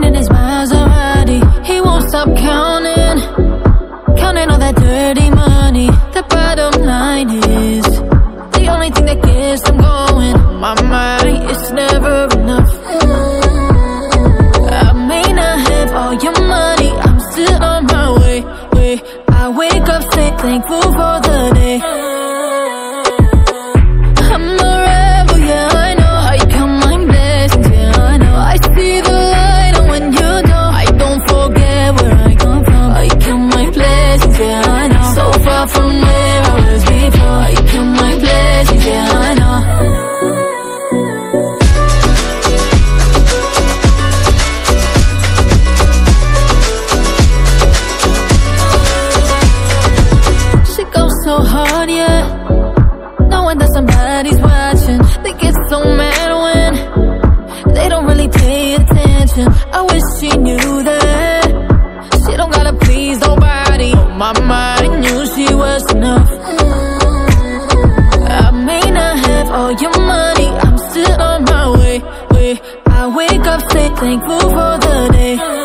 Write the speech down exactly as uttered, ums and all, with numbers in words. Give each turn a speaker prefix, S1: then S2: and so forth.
S1: in his Maserati. He won't stop counting, counting all that dirty money. The bottom line is, the only thing that gets him going, my mind, it's never enough. I may not have all your money, I'm still on my way, way. I wake up, say thankful for the day. I'm a rebel, yeah, I know. I count my blessings, yeah, I know. I see the light, and when you don't, I don't forget where I come from. I count my blessings, yeah, I know. So far from where I was before. I count my blessings, yeah, I know. She goes so hard, yeah, knowing that somebody's watching. They get so mad when they don't really pay attention. I wish she knew that she don't gotta please nobody. Oh, my mind knew she was enough. I may not have all your money, I'm still on my way, way. I wake up, say thankful for the day.